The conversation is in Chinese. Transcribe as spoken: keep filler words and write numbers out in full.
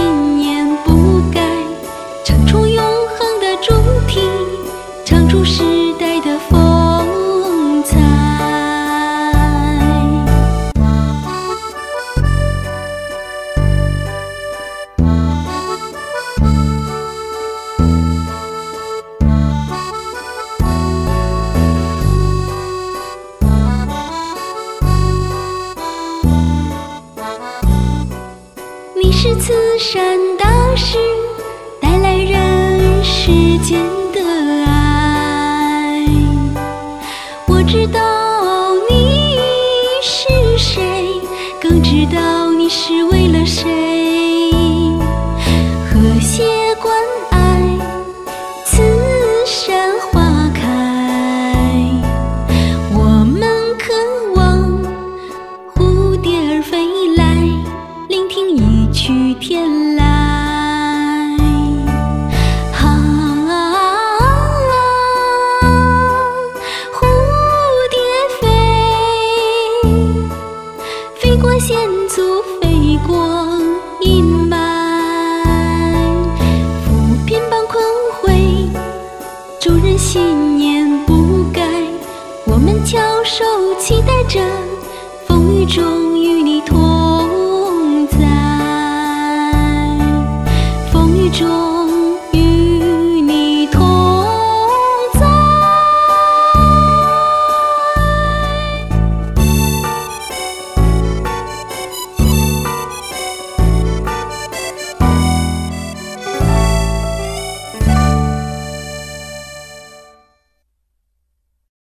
信念不改，唱出永恒的主题，唱出时代的风采。你是慈善大使，带来人世间的爱。我知道你是谁，更知道你是为了谁。和谐关爱，慈善花开。我们渴望蝴蝶儿飞来，聆听一曲天籁。啊，蝴蝶飞，飞过险阻，飞过阴霾，抚遍般困惑，众人信念不改。我们翘首期待着，风雨中与你同在，风雨中